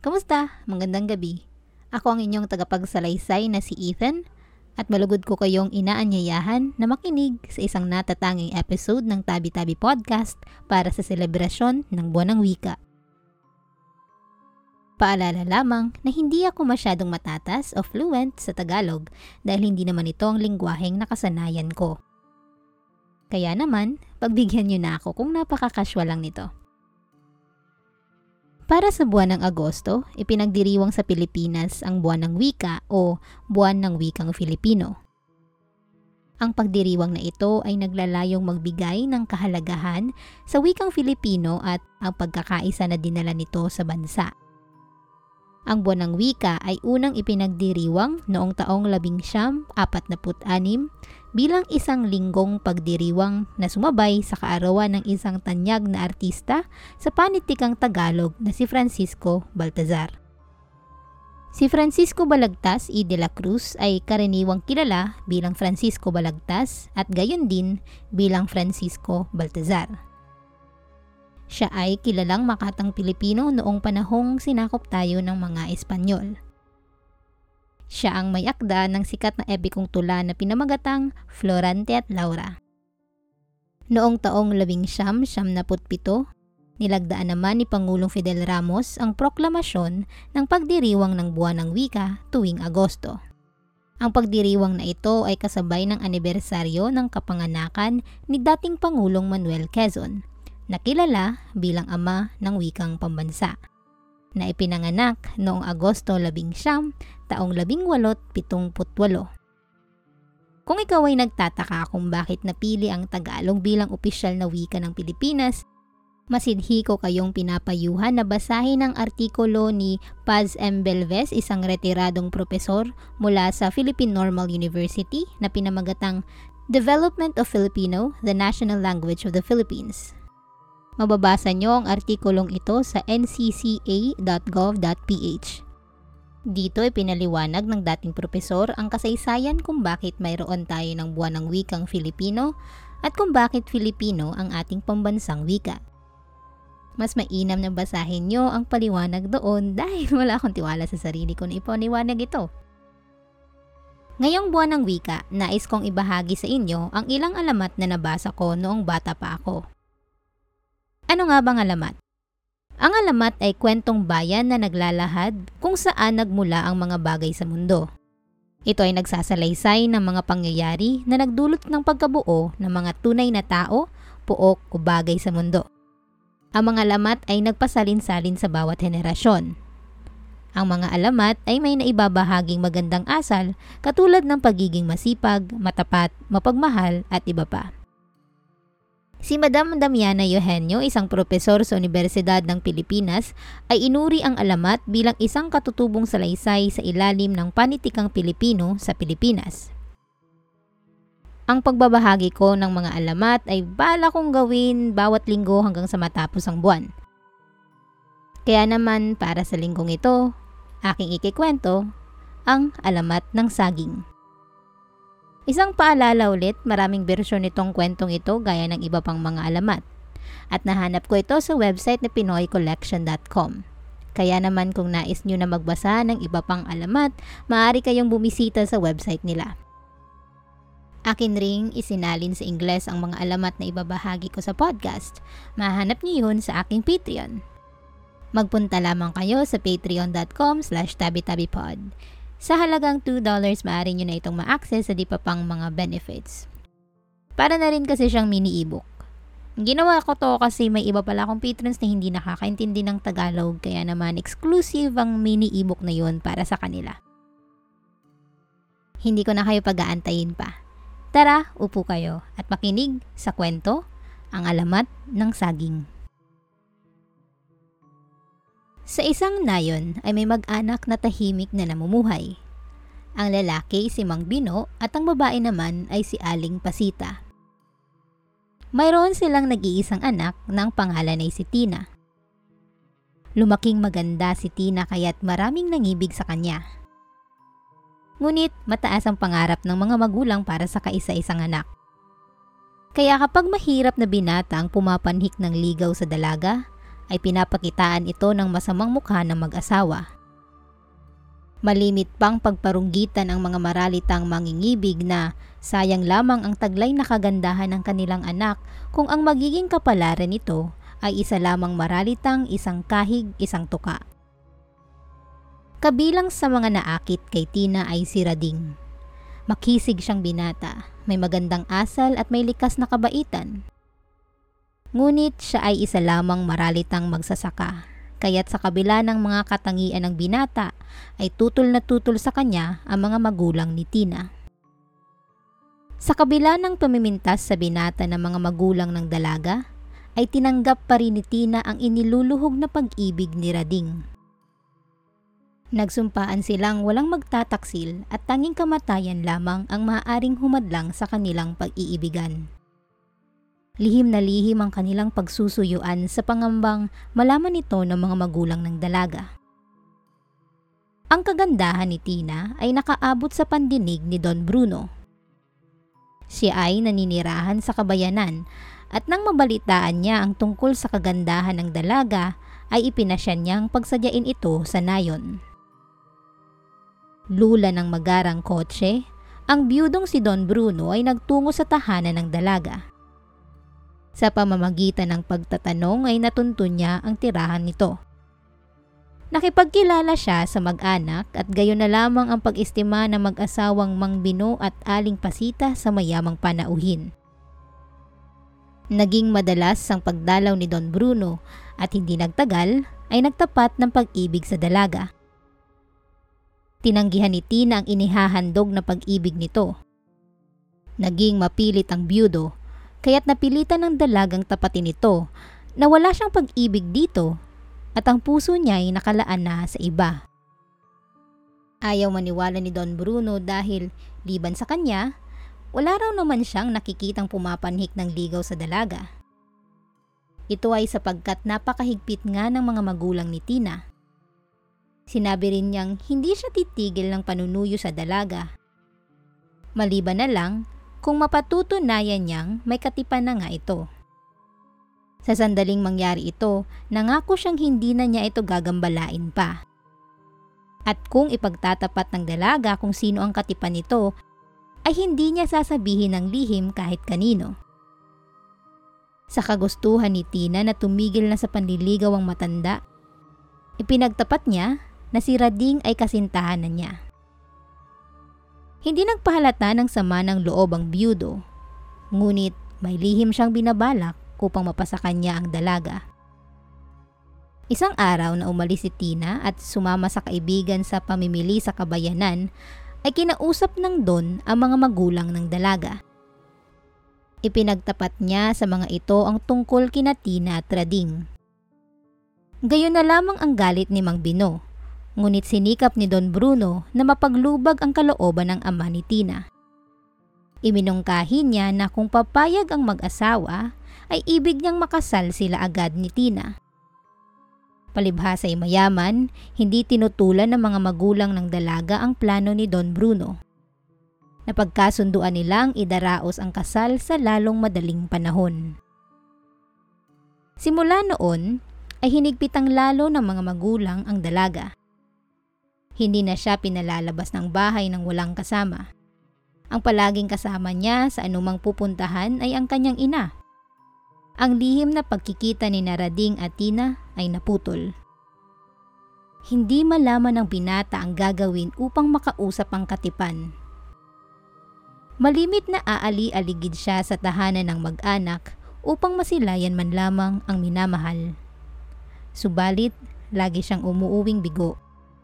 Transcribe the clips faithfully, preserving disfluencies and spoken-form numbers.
Kamusta? Magandang gabi. Ako ang inyong tagapagsalaysay na si Ethan at malugod ko kayong inaanyayahan na makinig sa isang natatanging episode ng Tabi-Tabi Podcast para sa selebrasyon ng Buwan ng Wika. Paalala lamang na hindi ako masyadong matatas o fluent sa Tagalog dahil hindi naman ito ang lingwaheng nakasanayan ko. Kaya naman, pagbigyan niyo na ako kung napaka-casual lang nito. Para sa buwan ng Agosto, ipinagdiriwang sa Pilipinas ang Buwan ng Wika o Buwan ng Wikang Filipino. Ang pagdiriwang na ito ay naglalayong magbigay ng kahalagahan sa wikang Filipino at ang pagkakaisa na dinala nito sa bansa. Ang Buwan ng Wika ay unang ipinagdiriwang noong taong labing siyam, apat na put anim bilang isang linggong pagdiriwang na sumabay sa kaarawan ng isang tanyag na artista sa panitikang Tagalog na si Francisco Baltazar. Si Francisco Balagtas y de la Cruz ay karaniwang kilala bilang Francisco Balagtas at gayon din bilang Francisco Baltazar. Siya ay kilalang makatang Pilipino noong panahong sinakop tayo ng mga Espanyol. Siya ang may akda ng sikat na epikong tula na pinamagatang Florante at Laura. Noong taong labing siyam, siyam na put pito, nilagdaan naman ni Pangulong Fidel Ramos ang proklamasyon ng pagdiriwang ng Buwan ng Wika tuwing Agosto. Ang pagdiriwang na ito ay kasabay ng anibersaryo ng kapanganakan ni dating Pangulong Manuel Quezon, na kilala bilang ama ng wikang pambansa, na ipinanganak noong Agosto labing siyam, taong labing walot pitong put walo. Kung ikaw ay nagtataka kung bakit napili ang Tagalog bilang opisyal na wika ng Pilipinas, masidhi ko kayong pinapayuhan na basahin ang artikulo ni Paz M. Belvez, isang retiradong propesor mula sa Philippine Normal University na pinamagatang Development of Filipino, the National Language of the Philippines. Mababasa nyo ang artikulong ito sa n c c a dot gov dot p h. Dito ay pinaliwanag ng dating propesor ang kasaysayan kung bakit mayroon tayo ng Buwan ng Wikang Filipino at kung bakit Filipino ang ating pambansang wika. Mas mainam na basahin nyo ang paliwanag doon dahil wala akong tiwala sa sarili ko na ipaniwanag ito. Ngayong Buwan ng Wika, nais kong ibahagi sa inyo ang ilang alamat na nabasa ko noong bata pa ako. Ano nga bang alamat? Ang alamat ay kwentong bayan na naglalahad kung saan nagmula ang mga bagay sa mundo. Ito ay nagsasalaysay ng mga pangyayari na nagdulot ng pagkabuo ng mga tunay na tao, puok o bagay sa mundo. Ang mga alamat ay nagpasalin-salin sa bawat henerasyon. Ang mga alamat ay may naibabahaging magandang asal katulad ng pagiging masipag, matapat, mapagmahal at iba pa. Si Madam Damiana Eugenio, isang propesor sa Universidad ng Pilipinas, ay inuri ang alamat bilang isang katutubong salaysay sa ilalim ng panitikang Pilipino sa Pilipinas. Ang pagbabahagi ko ng mga alamat ay bala kong gawin bawat linggo hanggang sa matapos ang buwan. Kaya naman para sa linggong ito, aking ikikwento ang alamat ng saging. Isang paalala ulit, maraming bersyon nitong kwentong ito gaya ng iba pang mga alamat. At nahanap ko ito sa website na pinoy collection dot com. Kaya naman kung nais nyo na magbasa ng iba pang alamat, maaari kayong bumisita sa website nila. Akin ring isinalin sa Ingles ang mga alamat na ibabahagi ko sa podcast. Mahanap nyo yun sa aking Patreon. Magpunta lamang kayo sa patreon dot com slash tabitabipod. Sa halagang two dollars, maaari nyo na itong ma-access sa di pa pang mga benefits. Para na rin kasi siyang mini ebook. Ginawa ko to kasi may iba pala akong patrons na hindi nakakaintindi ng Tagalog, kaya naman exclusive ang mini ebook na yun para sa kanila. Hindi ko na kayo pag-aantayin pa. Tara, upo kayo at makinig sa kwento, ang alamat ng saging. Sa isang nayon ay may mag-anak na tahimik na namumuhay. Ang lalaki si Mang Bino at ang babae naman ay si Aling Pasita. Mayroon silang nag-iisang anak na ang pangalan ay si Tina. Lumaking maganda si Tina kaya't maraming nangibig sa kanya. Ngunit mataas ang pangarap ng mga magulang para sa kaisa-isang anak. Kaya kapag mahirap na binata ang pumapanhik ng ligaw sa dalaga, ay pinapakitaan ito ng masamang mukha ng mag-asawa. Malimit pang pagparunggitan ang mga maralitang mangingibig na sayang lamang ang taglay na kagandahan ng kanilang anak kung ang magiging kapalaran nito ay isa lamang maralitang isang kahig, isang tuka. Kabilang sa mga naakit kay Tina ay si Rading. Makisig siyang binata, may magandang asal at may likas na kabaitan. Ngunit siya ay isa lamang maralitang magsasaka, kaya't sa kabila ng mga katangian ng binata ay tutol na tutol sa kanya ang mga magulang ni Tina. Sa kabila ng pamimintas sa binata ng mga magulang ng dalaga, ay tinanggap pa rin ni Tina ang iniluluhog na pag-ibig ni Rading. Nagsumpaan silang walang magtataksil at tanging kamatayan lamang ang maaaring humadlang sa kanilang pag-iibigan. Lihim na lihim ang kanilang pagsusuyuan sa pangambang malaman ito ng mga magulang ng dalaga. Ang kagandahan ni Tina ay nakaabot sa pandinig ni Don Bruno. Siya ay naninirahan sa kabayanan at nang mabalitaan niya ang tungkol sa kagandahan ng dalaga ay ipinasya niyang pagsadyain ito sa nayon. Lula ng magarang kotse, ang biyudong si Don Bruno ay nagtungo sa tahanan ng dalaga. Sa pamamagitan ng pagtatanong ay natuntun niya ang tirahan nito. Nakipagkilala siya sa mag-anak at gayon na lamang ang pag-istima ng mag-asawang Mang Bino at Aling Pasita sa mayamang panauhin. Naging madalas ang pagdalaw ni Don Bruno at hindi nagtagal ay nagtapat ng pag-ibig sa dalaga. Tinanggihan ni Tina ang inihahandog na pag-ibig nito. Naging mapilit ang byudo, kaya't napilitan ng dalagang tapatin ito na wala siyang pag-ibig dito at ang puso niya ay nakalaan na sa iba. Ayaw maniwala ni Don Bruno dahil liban sa kanya, wala raw naman siyang nakikitang pumapanhik ng ligaw sa dalaga. Ito ay sapagkat napakahigpit nga ng mga magulang ni Tina. Sinabi rin niyang hindi siya titigil ng panunuyo sa dalaga. Maliban na lang kung mapatutunayan niyang may katipan na nga ito. Sa sandaling mangyari ito, nangako siyang hindi na niya ito gagambalain pa. At kung ipagtatapat ng dalaga kung sino ang katipan nito, ay hindi niya sasabihin ng lihim kahit kanino. Sa kagustuhan ni Tina na tumigil na sa panliligaw ang matanda, ipinagtapat niya na si Rading ay kasintahan na niya. Hindi nagpahalata ng sama ng loob ang byudo, ngunit may lihim siyang binabalak upang mapasakan niya ang dalaga. Isang araw na umalis si Tina at sumama sa kaibigan sa pamimili sa kabayanan, ay kinausap ng Don ang mga magulang ng dalaga. Ipinagtapat niya sa mga ito ang tungkol kina Tina at Rading. Gayon na lamang ang galit ni Mang Bino, ngunit sinikap ni Don Bruno na mapaglubag ang kalooban ng ama ni Tina. Iminungkahi niya na kung papayag ang mag-asawa, ay ibig niyang makasal sila agad ni Tina. Palibhasa ay mayaman, hindi tinutulan ng mga magulang ng dalaga ang plano ni Don Bruno. Napagkasunduan nilang idaraos ang kasal sa lalong madaling panahon. Simula noon, ay hinigpitang lalo ng mga magulang ang dalaga. Hindi na siya pinalalabas ng bahay ng walang kasama. Ang palaging kasama niya sa anumang pupuntahan ay ang kanyang ina. Ang lihim na pagkikita ni Rading at Tina ay naputol. Hindi malaman ng binata ang gagawin upang makausap ang katipan. Malimit na aali-aligid siya sa tahanan ng mag-anak upang masilayan man lamang ang minamahal. Subalit, lagi siyang umuuwing bigo.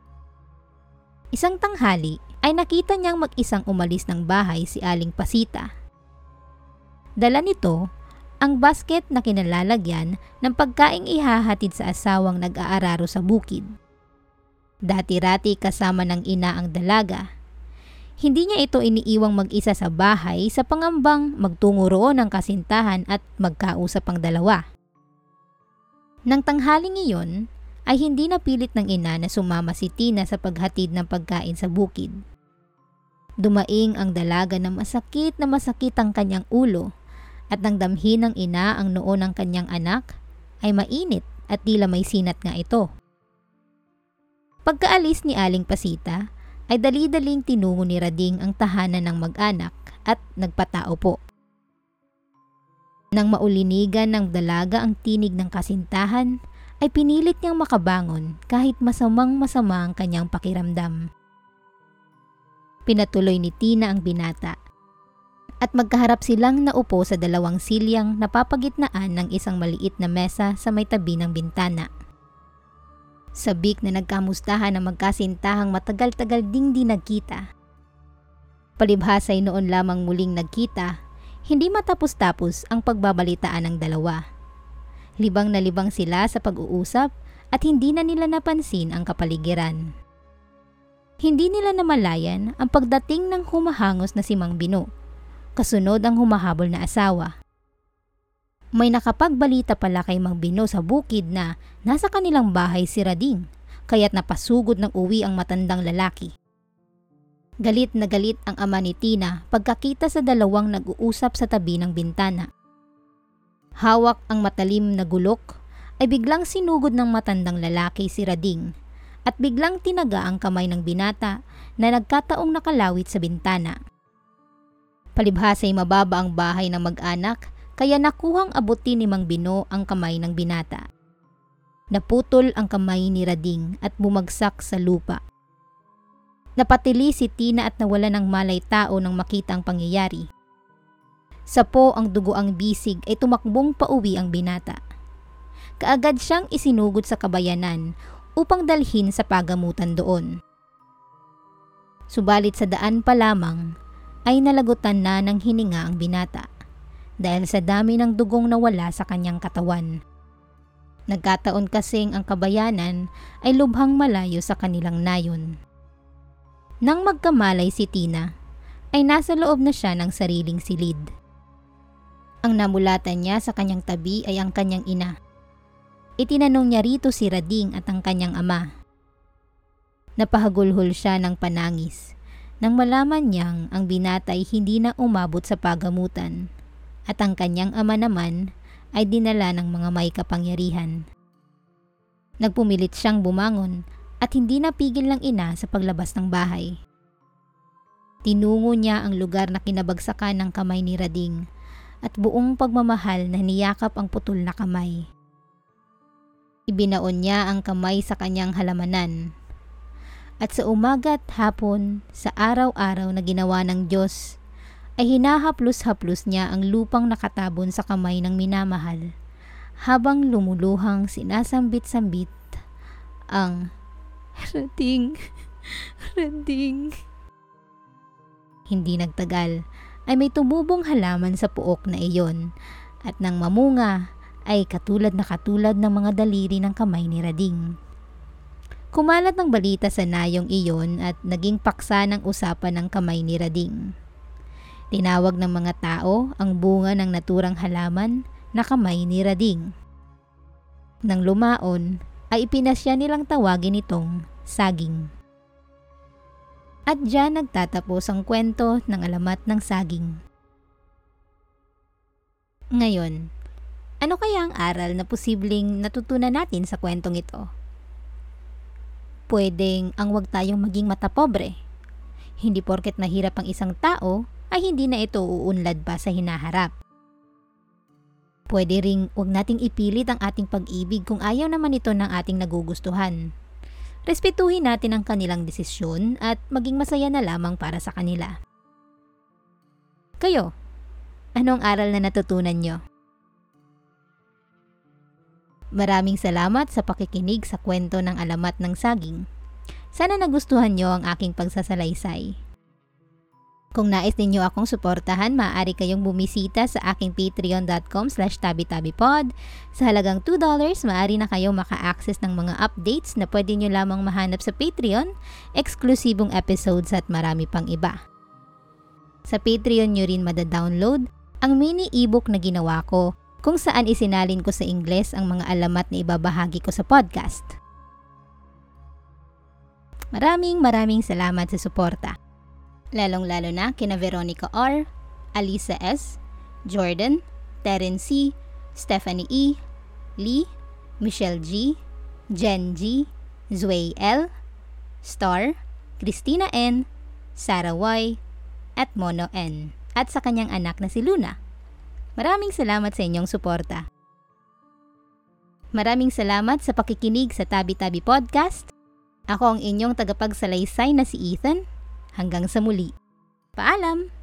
Isang tanghali ay nakita niyang mag-isang umalis ng bahay si Aling Pasita. Dala nito ang basket na kinalalagyan ng pagkaing ihahatid sa asawang nag-aararo sa bukid. Dati-rati kasama ng ina ang dalaga. Hindi niya ito iniiwang mag-isa sa bahay sa pangambang magtungo roon ng kasintahan at magkausap ang dalawa. Nang tanghaling iyon, ay hindi napilit ng ina na sumama si Tina sa paghatid ng pagkain sa bukid. Dumaing ang dalaga na masakit na masakit ang kanyang ulo at nang damhin ng ina ang noo ng kanyang anak ay mainit at tila may sinat nga ito. Pagkaalis ni Aling Pasita ay dali-daling tinungo ni Rading ang tahanan ng mag-anak at nagpatao po. Nang maulinigan ng dalaga ang tinig ng kasintahan, ay pinilit niyang makabangon kahit masamang masama ang kanyang pakiramdam. Pinatuloy ni Tina ang binata at magkaharap silang naupo sa dalawang silyang napapagitnaan ng isang maliit na mesa sa may tabi ng bintana. Sabik na nagkamustahan ang magkasintahang matagal-tagal ding di nagkita. Palibhasay noon lamang muling nagkita, hindi matapos-tapos ang pagbabalitaan ng dalawa. Libang na libang sila sa pag-uusap at hindi na nila napansin ang kapaligiran. Hindi nila namalayan ang pagdating ng humahangos na si Mang Bino, kasunod ang humahabol na asawa. May nakapagbalita pala kay Mang Bino sa bukid na nasa kanilang bahay si Rading, kaya't napasugod ng uwi ang matandang lalaki. Galit na galit ang ama ni Tina pagkakita sa dalawang nag-uusap sa tabi ng bintana. Hawak ang matalim na gulok ay biglang sinugod ng matandang lalaki si Rading at biglang tinaga ang kamay ng binata na nagkataong nakalawit sa bintana. Palibhasay mababa ang bahay ng mag-anak kaya nakuhang abutin ni Mang Bino ang kamay ng binata. Naputol ang kamay ni Rading at bumagsak sa lupa. Napatili si Tina at nawala ng malay tao nang makita ang pangyayari. Sapo ang dugo ang bisig ay tumakbong pauwi ang binata. Kaagad siyang isinugod sa kabayanan upang dalhin sa pagamutan doon. Subalit sa daan pa lamang ay nalagutan na ng hininga ang binata dahil sa dami ng dugong nawala sa kanyang katawan. Nagkataon kasing ang kabayanan ay lubhang malayo sa kanilang nayon. Nang magkamalay si Tina, ay nasa loob na siya ng sariling silid. Ang namulatan niya sa kanyang tabi ay ang kanyang ina. Itinanong niya rito si Rading at ang kanyang ama. Napahagulhol siya ng panangis nang malaman niyang ang binata ay hindi na umabot sa pagamutan at ang kanyang ama naman ay dinala ng mga may kapangyarihan. Nagpumilit siyang bumangon at hindi napigil ng ina sa paglabas ng bahay. Tinungo niya ang lugar na kinabagsakan ng kamay ni Rading at buong pagmamahal na niyakap ang putol na kamay. Ibinaon niya ang kamay sa kanyang halamanan. At sa umaga at hapon, sa araw-araw na ginawa ng Diyos, ay hinahaplos-haplos niya ang lupang nakatabon sa kamay ng minamahal, habang lumuluhang sinasambit-sambit ang Rading, Rading. Hindi nagtagal ay may tumubong halaman sa puok na iyon at nang mamunga ay katulad na katulad ng mga daliri ng kamay ni Rading. Kumalat ng balita sa nayong iyon at naging paksa ng usapan ng kamay ni Rading. Tinawag ng mga tao ang bunga ng naturang halaman na kamay ni Rading. Nang lumaon ay ipinasya nilang tawagin itong saging. At diyan nagtatapos ang kwento ng alamat ng saging. Ngayon, ano kaya ang aral na posibleng natutunan natin sa kwentong ito? Pwedeng ang huwag tayong maging matapobre. Hindi porket mahirap ang isang tao ay hindi na ito uunlad pa sa hinaharap. Pwede ring huwag nating ipilit ang ating pag-ibig kung ayaw naman ito ng ating nagugustuhan. Respetuhin natin ang kanilang desisyon at maging masaya na lamang para sa kanila. Kayo, anong aral na natutunan nyo? Maraming salamat sa pakikinig sa kwento ng alamat ng saging. Sana nagustuhan nyo ang aking pagsasalaysay. Kung nais ninyo akong suportahan, maaari kayong bumisita sa aking patreon.com slash tabitabipod. Sa halagang two dollars, maaari na kayong maka-access ng mga updates na pwede nyo lamang mahanap sa Patreon, eksklusibong episodes at marami pang iba. Sa Patreon nyo rin madadownload ang mini ebook na ginawa ko kung saan isinalin ko sa Ingles ang mga alamat na ibabahagi ko sa podcast. Maraming maraming salamat sa suporta. Lalong-lalo na kina Veronica R, Alisa S, Jordan, Terence C, Stephanie E, Lee, Michelle G, Jen G, Zway L, Star, Christina N, Sarah Y, at Mono N, at sa kanyang anak na si Luna. Maraming salamat sa inyong suporta. Maraming salamat sa pakikinig sa Tabi-Tabi Podcast. Ako ang inyong tagapagsalaysay na si Ethan. Hanggang sa muli. Paalam!